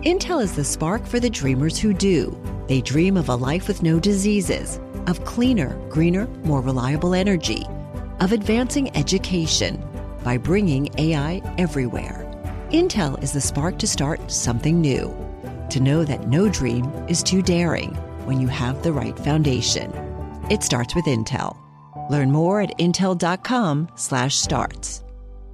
Intel is the spark for the dreamers who do. They dream of a life with no diseases, of cleaner, greener, more reliable energy, of advancing education by bringing AI everywhere. Intel is the spark to start something new, to know that no dream is too daring when you have the right foundation. It starts with Intel. Learn more at intel.com/starts.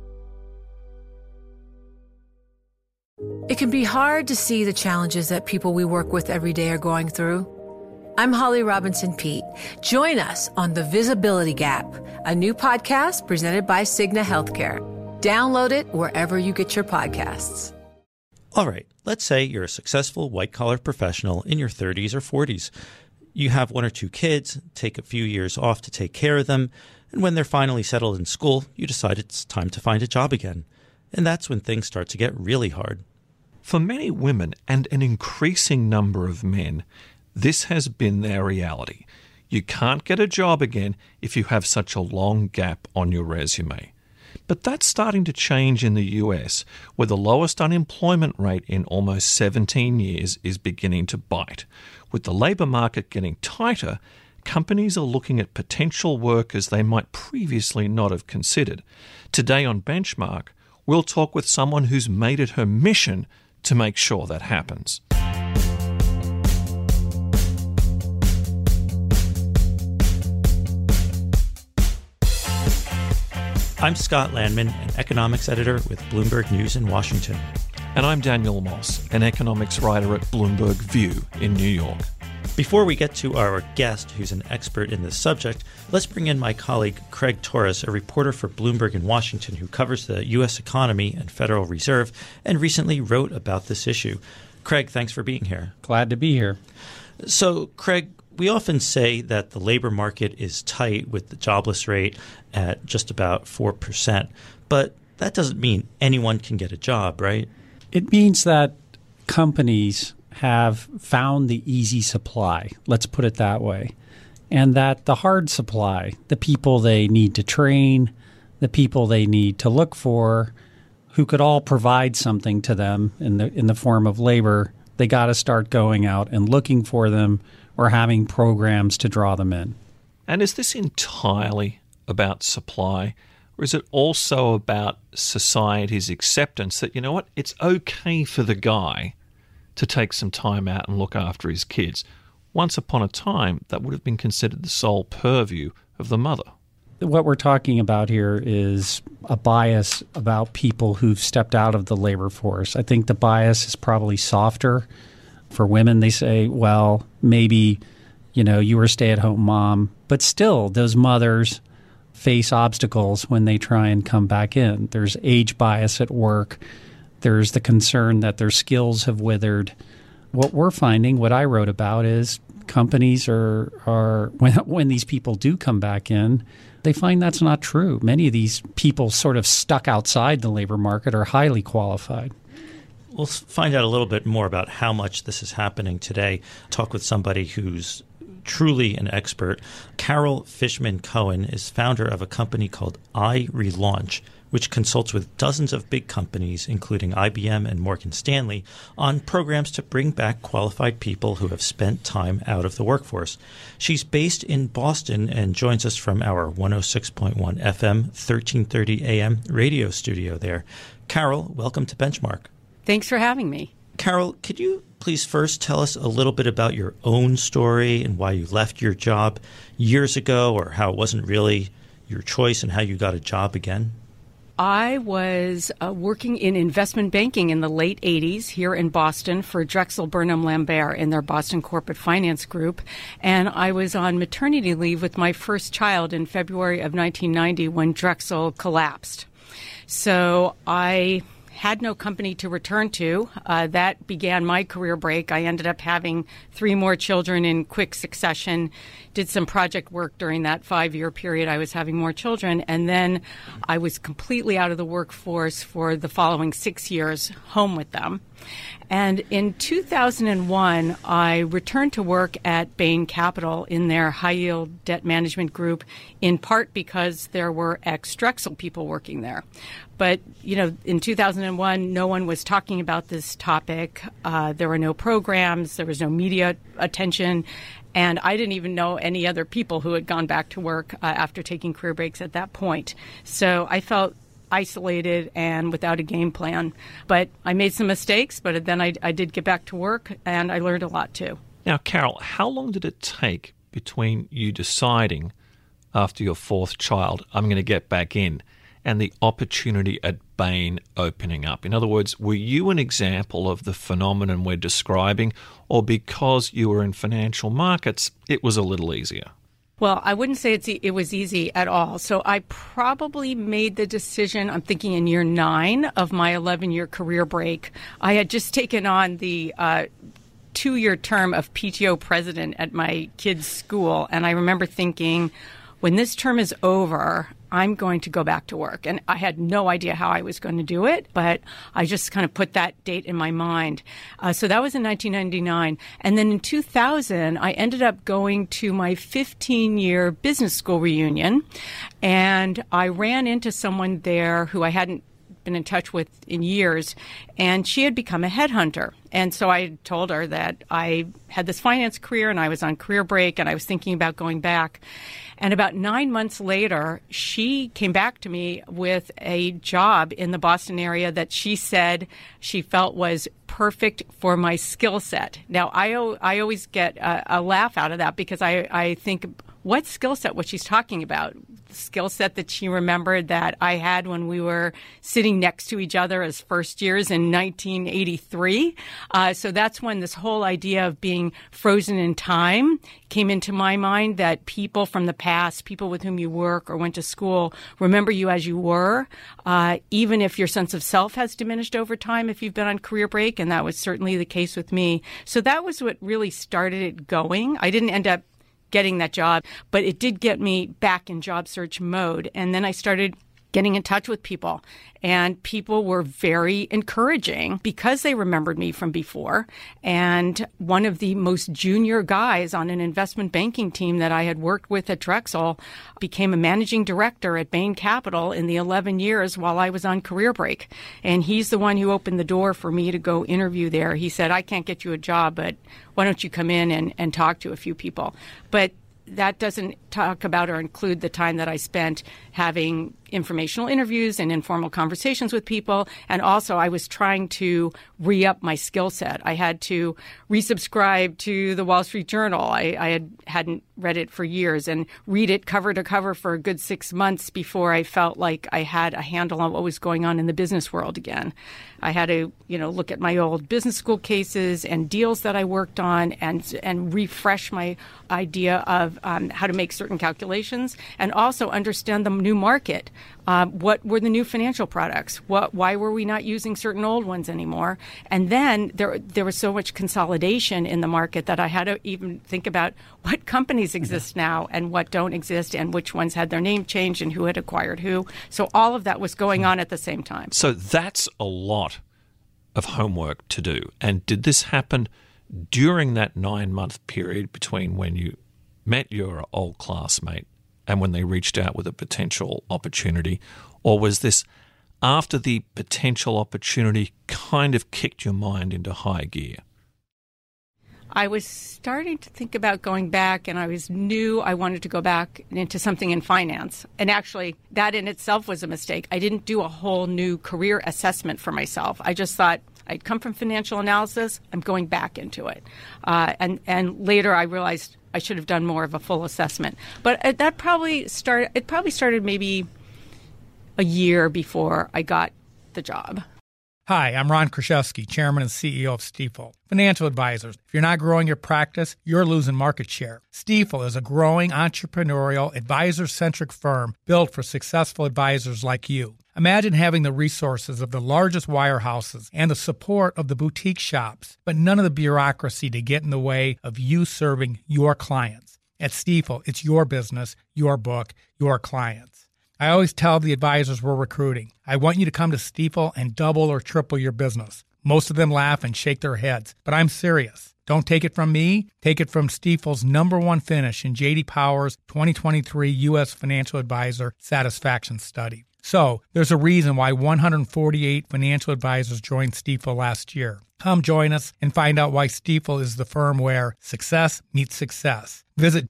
It can be hard to see the challenges that people we work with every day are going through. I'm Holly Robinson Peete. Join us on The Visibility Gap, a new podcast presented by Cigna Healthcare. Download it wherever you get your podcasts. All right, let's say you're a successful white-collar professional in your 30s or 40s. You have one or two kids, take a few years off to take care of them, and when they're finally settled in school, you decide it's time to find a job again. And that's when things start to get really hard. For many women and an increasing number of men, this has been their reality. You can't get a job again if you have such a long gap on your resume. But that's starting to change in the US, where the lowest unemployment rate in almost 17 years is beginning to bite. With the labour market getting tighter, companies are looking at potential workers they might previously not have considered. Today on Benchmark, we'll talk with someone who's made it her mission to make sure that happens. I'm Scott Landman, an economics editor with Bloomberg News in Washington. And I'm Daniel Moss, an economics writer at Bloomberg View in New York. Before we get to our guest, who's an expert in this subject, let's bring in my colleague Craig Torres, a reporter for Bloomberg in Washington who covers the U.S. economy and Federal Reserve and recently wrote about this issue. Craig, thanks for being here. Glad to be here. So, Craig, we often say that the labor market is tight with the jobless rate at just about 4%, but that doesn't mean anyone can get a job, right? It means that companies have found the easy supply, let's put it that way, and that the hard supply, the people they need to train, the people they need to look for, who could all provide something to them in the form of labor, they got to start going out and looking for them or having programs to draw them in. And is this entirely about supply, or is it also about society's acceptance that, you know what, it's okay for the guy to take some time out and look after his kids? Once upon a time, that would have been considered the sole purview of the mother. What we're talking about here is a bias about people who've stepped out of the labor force. I think the bias is probably softer. For women, they say, well, maybe, you were a stay-at-home mom, but still those mothers face obstacles when they try and come back in. There's age bias at work. There's the concern that their skills have withered. What we're finding, what I wrote about, is companies are when these people do come back in, they find that's not true. Many of these people sort of stuck outside the labor market are highly qualified. We'll find out a little bit more about how much this is happening today. Talk with somebody who's truly an expert. Carol Fishman Cohen is founder of a company called iRelaunch, which consults with dozens of big companies, including IBM and Morgan Stanley, on programs to bring back qualified people who have spent time out of the workforce. She's based in Boston and joins us from our 106.1 FM, 1330 AM radio studio there. Carol, welcome to Benchmark. Thanks for having me. Carol, could you please first tell us a little bit about your own story and why you left your job years ago, or how it wasn't really your choice and how you got a job again? I was working in investment banking in the late 80s here in Boston for Drexel Burnham Lambert in their Boston Corporate Finance Group. And I was on maternity leave with my first child in February of 1990 when Drexel collapsed. So I had no company to return to. That began my career break. I ended up having 3 more children in quick succession, did some project work during that 5-year period I was having more children, and then I was completely out of the workforce for the following 6 years, home with them. And in 2001, I returned to work at Bain Capital in their high-yield debt management group, in part because there were ex-Drexel people working there. But, in 2001, no one was talking about this topic. There were no programs. There was no media attention. And I didn't even know any other people who had gone back to work after taking career breaks at that point. So I felt isolated and without a game plan. But I made some mistakes, but then I did get back to work, and I learned a lot too. Now, Carol, how long did it take between you deciding after your fourth child, I'm going to get back in, and the opportunity at Bain opening up? In other words, were you an example of the phenomenon we're describing, or because you were in financial markets, it was a little easier? Well, I wouldn't say it was easy at all. So I probably made the decision, I'm thinking in year 9 of my 11-year career break. I had just taken on the 2-year term of PTO president at my kids' school, and I remember thinking, when this term is over, I'm going to go back to work. And I had no idea how I was going to do it, but I just kind of put that date in my mind. So that was in 1999. And then in 2000, I ended up going to my 15-year business school reunion. And I ran into someone there who I hadn't been in touch with in years, and she had become a headhunter. And so I told her that I had this finance career and I was on career break and I was thinking about going back. And about 9 months later, she came back to me with a job in the Boston area that she said she felt was perfect for my skill set. Now, I always get a laugh out of that because I think, what skill set was she talking about? The skill set that she remembered that I had when we were sitting next to each other as first years in 1983. So that's when this whole idea of being frozen in time came into my mind, that people from the past, people with whom you work or went to school, remember you as you were, even if your sense of self has diminished over time if you've been on career break, and that was certainly the case with me. So that was what really started it going. I didn't end up getting that job, but it did get me back in job search mode. And then I started getting in touch with people, and people were very encouraging because they remembered me from before. And one of the most junior guys on an investment banking team that I had worked with at Drexel became a managing director at Bain Capital in the 11 years while I was on career break. And he's the one who opened the door for me to go interview there. He said, I can't get you a job, but why don't you come in and talk to a few people? But that doesn't talk about or include the time that I spent having informational interviews and informal conversations with people. And also I was trying to re-up my skill set. I had to resubscribe to the Wall Street Journal. I hadn't read it for years, and read it cover to cover for a good 6 months before I felt like I had a handle on what was going on in the business world again. I had to, look at my old business school cases and deals that I worked on and refresh my idea of how to make certain calculations, and also understand the new market. What were the new financial products? Why were we not using certain old ones anymore? And then there was so much consolidation in the market that I had to even think about what companies exist now and what don't exist, and which ones had their name changed and who had acquired who. So all of that was going on at the same time. So that's a lot of homework to do. And did this happen during that 9-month period between when you met your old classmate and when they reached out with a potential opportunity? Or was this after the potential opportunity kind of kicked your mind into high gear? I was starting to think about going back, and I knew I wanted to go back into something in finance. And actually, that in itself was a mistake. I didn't do a whole new career assessment for myself. I just thought, I'd come from financial analysis, I'm going back into it. And later I realized I should have done more of a full assessment. But it probably started maybe a year before I got the job. Hi, I'm Ron Kraszewski, Chairman and CEO of Stifel. Financial advisors, if you're not growing your practice, you're losing market share. Stifel is a growing, entrepreneurial, advisor-centric firm built for successful advisors like you. Imagine having the resources of the largest wirehouses and the support of the boutique shops, but none of the bureaucracy to get in the way of you serving your clients. At Stifel, it's your business, your book, your clients. I always tell the advisors we're recruiting, I want you to come to Stifel and double or triple your business. Most of them laugh and shake their heads, but I'm serious. Don't take it from me. Take it from Stifel's #1 finish in J.D. Power's 2023 U.S. Financial Advisor Satisfaction Study. So, there's a reason why 148 financial advisors joined Stifel last year. Come join us and find out why Stifel is the firm where success meets success. Visit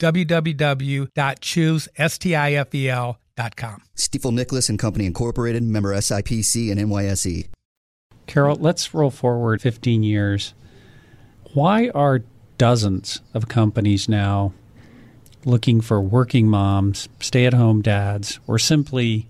www.choosestifel.com. Stifel Nicholas and Company Incorporated, member SIPC and NYSE. Carol, let's roll forward 15 years. Why are dozens of companies now looking for working moms, stay-at-home dads, or simply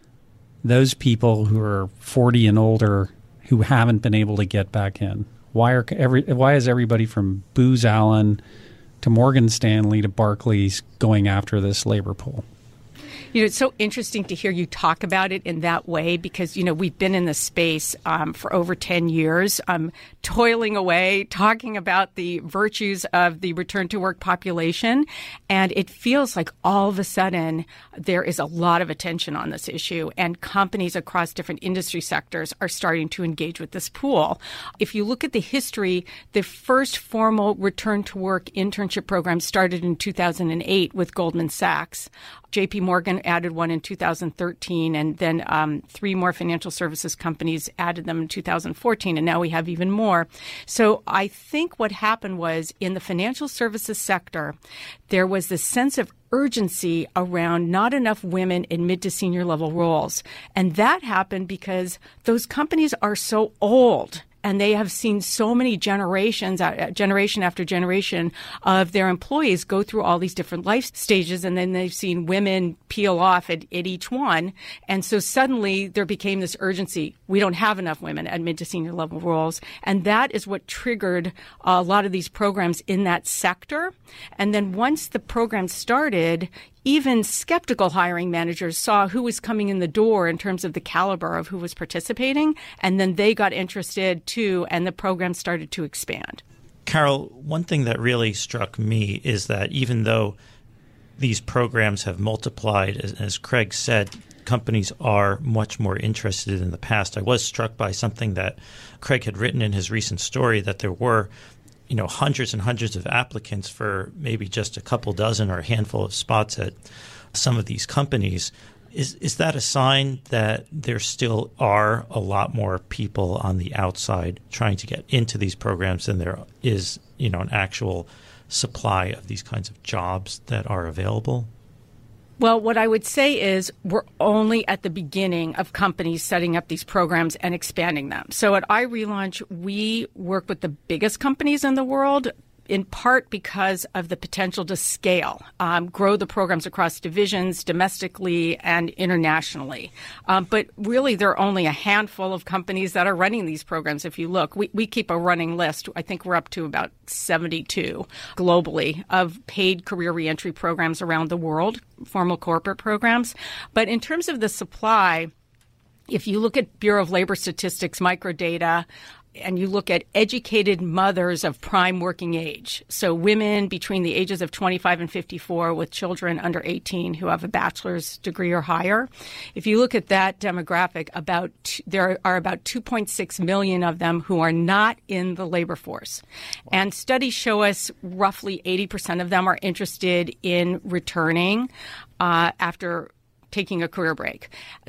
those people who are 40 and older who haven't been able to get back in? Why is everybody from Booz Allen to Morgan Stanley to Barclays going after this labor pool? It's so interesting to hear you talk about it in that way because, we've been in this space for over 10 years, toiling away, talking about the virtues of the return to work population. And it feels like all of a sudden there is a lot of attention on this issue and companies across different industry sectors are starting to engage with this pool. If you look at the history, the first formal return to work internship program started in 2008 with Goldman Sachs. JP Morgan added one in 2013, and then 3 more financial services companies added them in 2014, and now we have even more. So I think what happened was in the financial services sector, there was this sense of urgency around not enough women in mid to senior level roles. And that happened because those companies are so old. And they have seen so many generation after generation of their employees go through all these different life stages. And then they've seen women peel off at each one. And so suddenly there became this urgency. We don't have enough women at mid to senior level roles. And that is what triggered a lot of these programs in that sector. And then once the program started, even skeptical hiring managers saw who was coming in the door in terms of the caliber of who was participating, and then they got interested too, and the program started to expand. Carol, one thing that really struck me is that even though these programs have multiplied, as Craig said, companies are much more interested in the past. I was struck by something that Craig had written in his recent story, that there were hundreds and hundreds of applicants for maybe just a couple dozen or a handful of spots at some of these companies. Is that a sign that there still are a lot more people on the outside trying to get into these programs than there is, an actual supply of these kinds of jobs that are available? Well, what I would say is we're only at the beginning of companies setting up these programs and expanding them. So at iRelaunch, we work with the biggest companies in the world, in part because of the potential to scale, grow the programs across divisions domestically and internationally. But really, there are only a handful of companies that are running these programs. If you look, we keep a running list. I think we're up to about 72 globally of paid career reentry programs around the world, formal corporate programs. But in terms of the supply, if you look at Bureau of Labor Statistics microdata, and you look at educated mothers of prime working age, so women between the ages of 25 and 54 with children under 18 who have a bachelor's degree or higher. If you look at that demographic, there are about 2.6 million of them who are not in the labor force. And studies show us roughly 80% of them are interested in returning after taking a career break.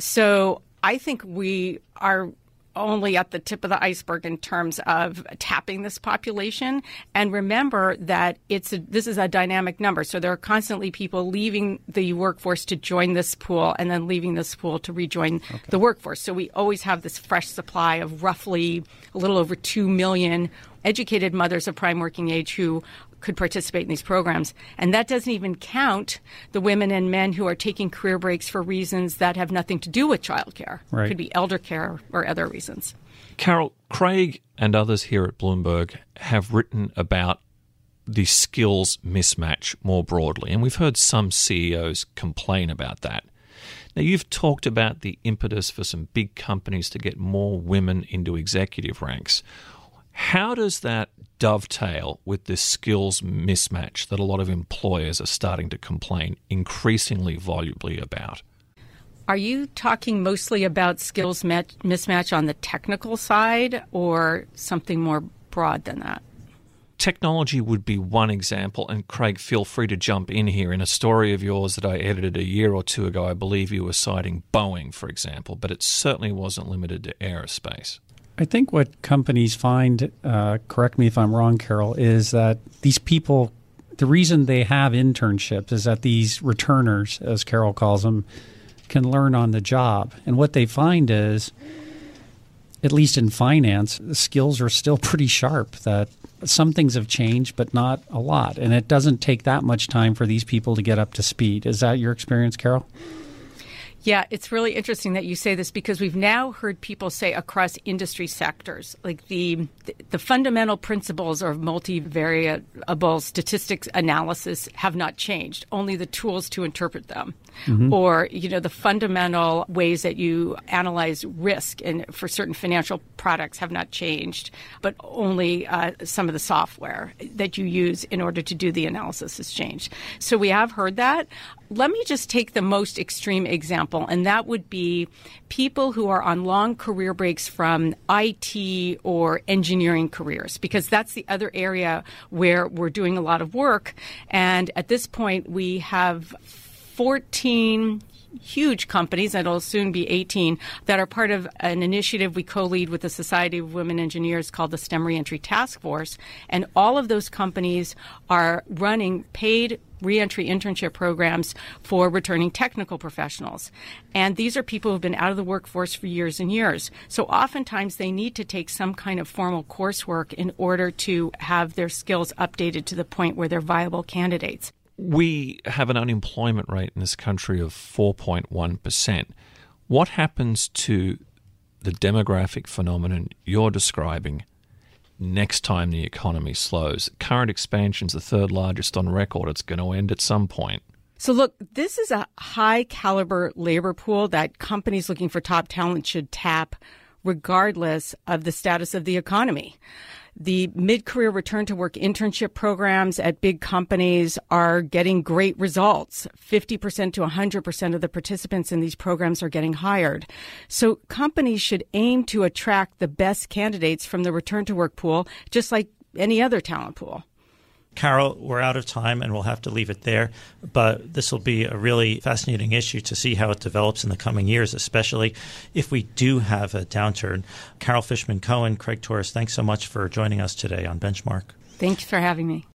So I think we are only at the tip of the iceberg in terms of tapping this population. And remember that this is a dynamic number. So there are constantly people leaving the workforce to join this pool and then leaving this pool to rejoin the workforce. So we always have this fresh supply of roughly a little over 2 million educated mothers of prime working age who could participate in these programs. And that doesn't even count the women and men who are taking career breaks for reasons that have nothing to do with childcare. Right. It could be elder care or other reasons. Carol, Craig and others here at Bloomberg have written about the skills mismatch more broadly, and we've heard some CEOs complain about that. Now, you've talked about the impetus for some big companies to get more women into executive ranks. How does that dovetail with this skills mismatch that a lot of employers are starting to complain increasingly volubly about? Are you talking mostly about skills mismatch on the technical side or something more broad than that? Technology would be one example, and Craig, feel free to jump in here. In a story of yours that I edited a year or two ago, I believe you were citing Boeing, for example, but it certainly wasn't limited to aerospace. I think what companies find, correct me if I'm wrong, Carol, is that these people, the reason they have internships is that these returners, as Carol calls them, can learn on the job. And what they find is, at least in finance, the skills are still pretty sharp, that some things have changed, but not a lot. And it doesn't take that much time for these people to get up to speed. Is that your experience, Carol? Yeah, it's really interesting that you say this because we've now heard people say across industry sectors, like the fundamental principles of multivariable statistics analysis have not changed, only the tools to interpret them. Mm-hmm. Or, the fundamental ways that you analyze risk and for certain financial products have not changed, but only some of the software that you use in order to do the analysis has changed. So we have heard that. Let me just take the most extreme example, and that would be people who are on long career breaks from IT or engineering careers, because that's the other area where we're doing a lot of work. And at this point, we have 14 huge companies, and it'll soon be 18, that are part of an initiative we co-lead with the Society of Women Engineers called the STEM Reentry Task Force. And all of those companies are running paid reentry internship programs for returning technical professionals. And these are people who've been out of the workforce for years and years. So oftentimes they need to take some kind of formal coursework in order to have their skills updated to the point where they're viable candidates. We have an unemployment rate in this country of 4.1%. What happens to the demographic phenomenon you're describing next time the economy slows? Current expansion's the third largest on record. It's going to end at some point. So look, this is a high caliber labor pool that companies looking for top talent should tap regardless of the status of the economy. The mid-career return-to-work internship programs at big companies are getting great results. 50% to 100% of the participants in these programs are getting hired. So companies should aim to attract the best candidates from the return-to-work pool, just like any other talent pool. Carol, we're out of time and we'll have to leave it there, but this will be a really fascinating issue to see how it develops in the coming years, especially if we do have a downturn. Carol Fishman-Cohen, Craig Torres, thanks so much for joining us today on Benchmark. Thanks for having me.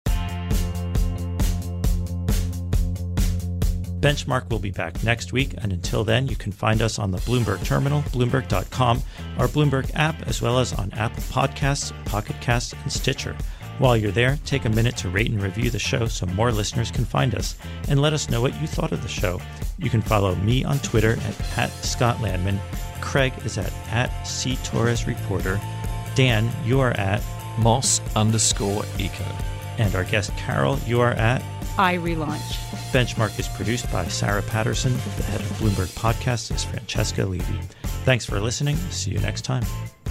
Benchmark will be back next week, and until then, you can find us on the Bloomberg Terminal, Bloomberg.com, our Bloomberg app, as well as on Apple Podcasts, Pocket Casts, and Stitcher. While you're there, take a minute to rate and review the show so more listeners can find us, and let us know what you thought of the show. You can follow me on Twitter at Scott Landman. Craig is at @CTorresReporter. Dan, you are at Moss_Eco. And our guest Carol, you are at iRelaunch. Benchmark is produced by Sarah Patterson. The head of Bloomberg Podcasts is Francesca Levy. Thanks for listening. See you next time.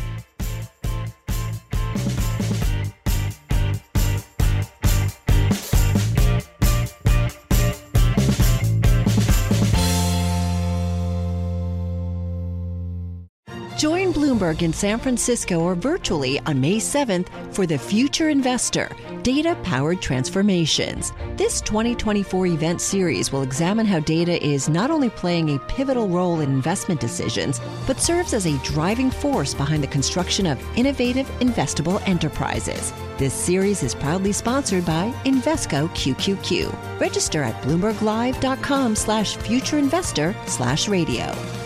Join Bloomberg in San Francisco or virtually on May 7th for The Future Investor, Data-Powered Transformations. This 2024 event series will examine how data is not only playing a pivotal role in investment decisions, but serves as a driving force behind the construction of innovative, investable enterprises. This series is proudly sponsored by Invesco QQQ. Register at BloombergLive.com/futureinvestor/radio.